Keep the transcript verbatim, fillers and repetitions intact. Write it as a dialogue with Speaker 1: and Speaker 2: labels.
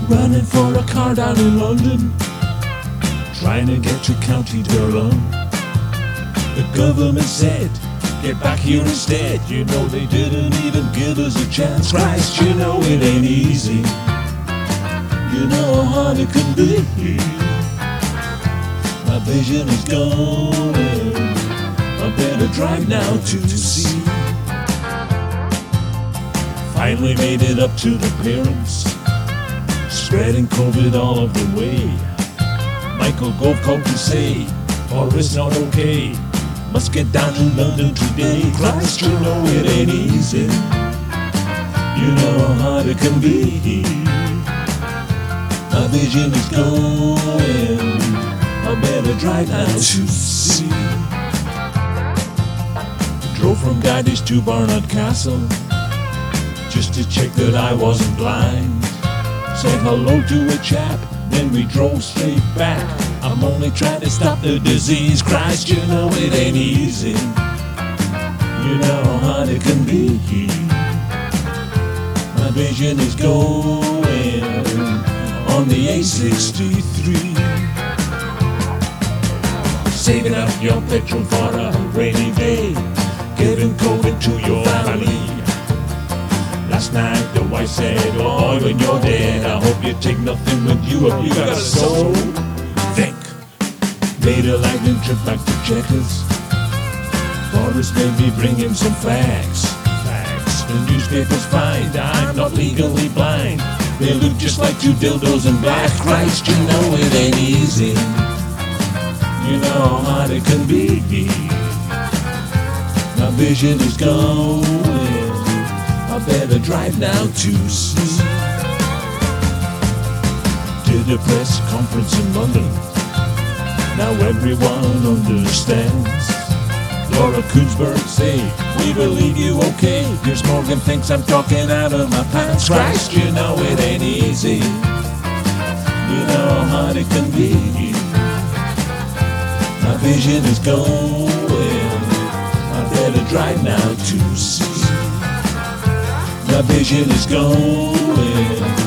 Speaker 1: running for a car down in London, trying to get to County Durham. The government said, get back here instead. You know they didn't even give us a chance. Christ, you know it ain't easy. You know how hard it can be. My vision is going, I better drive now to see. Finally made it up to the parents, spreading COVID all of the way. Michael Gove called to say, or it's not okay. Must get down to London today. Christ, you know it ain't easy. You know how hard it can be. My vision is going, I better drive now to see. Drove from Gardens to Barnard Castle, just to check that I wasn't blind. Said hello to a chap, then we drove straight back. I'm only trying to stop the disease. Christ, you know it ain't easy. You know how hard it can be. My vision is going on the A sixty-three. Saving up your petrol for a rainy day, giving COVID to your family. Last night the wife said, oh, when you're dead, I hope you take nothing with you if you got a soul. Think. Made a lightning trip back to Checkers. Forrest made me bring him some facts. Facts. The newspapers find I'm not legally blind. They look just like two dildos in black. Christ, you know it ain't easy. You know how hard it can be. My vision is going, I better drive now to see. Did a press conference in London, now everyone understands. Laura Kuenssberg say, we believe you okay. Piers Morgan thinks I'm talking out of my pants. Christ, you know it ain't easy. You know how hard it can be. My vision is going, I better drive now to see. My vision is going,